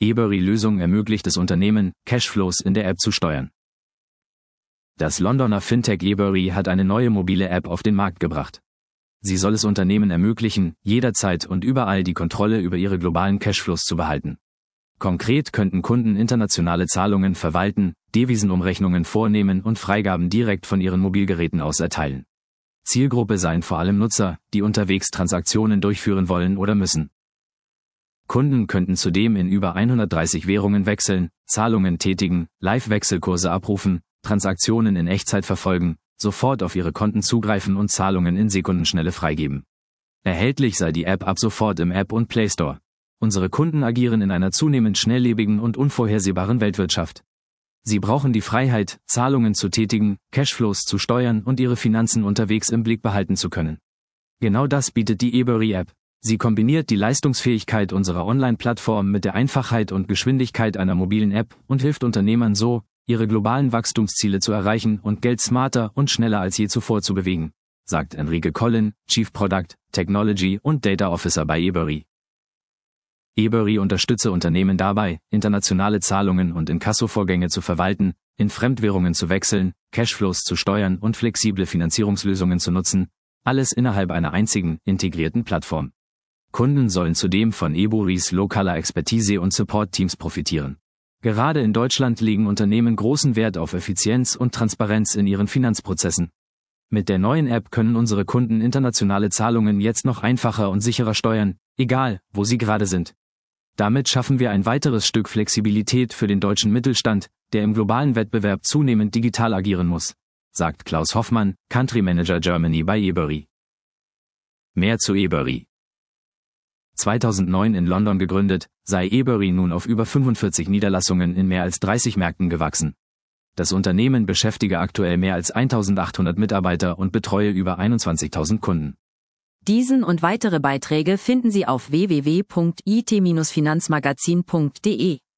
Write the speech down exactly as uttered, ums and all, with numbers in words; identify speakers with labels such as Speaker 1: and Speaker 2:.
Speaker 1: eBury-Lösung ermöglicht es Unternehmen, Cashflows in der App zu steuern. Das Londoner Fintech eBury hat eine neue mobile App auf den Markt gebracht. Sie soll es Unternehmen ermöglichen, jederzeit und überall die Kontrolle über ihre globalen Cashflows zu behalten. Konkret könnten Kunden internationale Zahlungen verwalten, Devisenumrechnungen vornehmen und Freigaben direkt von ihren Mobilgeräten aus erteilen. Zielgruppe seien vor allem Nutzer, die unterwegs Transaktionen durchführen wollen oder müssen. Kunden könnten zudem in über hundertdreißig Währungen wechseln, Zahlungen tätigen, Live-Wechselkurse abrufen, Transaktionen in Echtzeit verfolgen, sofort auf ihre Konten zugreifen und Zahlungen in Sekundenschnelle freigeben. Erhältlich sei die App ab sofort im App und Play Store. Unsere Kunden agieren in einer zunehmend schnelllebigen und unvorhersehbaren Weltwirtschaft. Sie brauchen die Freiheit, Zahlungen zu tätigen, Cashflows zu steuern und ihre Finanzen unterwegs im Blick behalten zu können. Genau das bietet die eBury-App. Sie kombiniert die Leistungsfähigkeit unserer Online-Plattform mit der Einfachheit und Geschwindigkeit einer mobilen App und hilft Unternehmern so, ihre globalen Wachstumsziele zu erreichen und Geld smarter und schneller als je zuvor zu bewegen, sagt Enrique Collin, Chief Product, Technology und Data Officer bei eBury. eBury unterstütze Unternehmen dabei, internationale Zahlungen und Inkassovorgänge zu verwalten, in Fremdwährungen zu wechseln, Cashflows zu steuern und flexible Finanzierungslösungen zu nutzen, alles innerhalb einer einzigen, integrierten Plattform. Kunden sollen zudem von eBurys lokaler Expertise und Support-Teams profitieren. Gerade in Deutschland legen Unternehmen großen Wert auf Effizienz und Transparenz in ihren Finanzprozessen. Mit der neuen App können unsere Kunden internationale Zahlungen jetzt noch einfacher und sicherer steuern, egal, wo sie gerade sind. Damit schaffen wir ein weiteres Stück Flexibilität für den deutschen Mittelstand, der im globalen Wettbewerb zunehmend digital agieren muss, sagt Klaus Hoffmann, Country Manager Germany bei eBury. Mehr zu eBury. zweitausendneun in London gegründet, sei eBury nun auf über fünfundvierzig Niederlassungen in mehr als dreißig Märkten gewachsen. Das Unternehmen beschäftige aktuell mehr als eintausendachthundert Mitarbeiter und betreue über einundzwanzigtausend Kunden.
Speaker 2: Diesen und weitere Beiträge finden Sie auf w w w punkt i t Bindestrich finanzmagazin punkt de.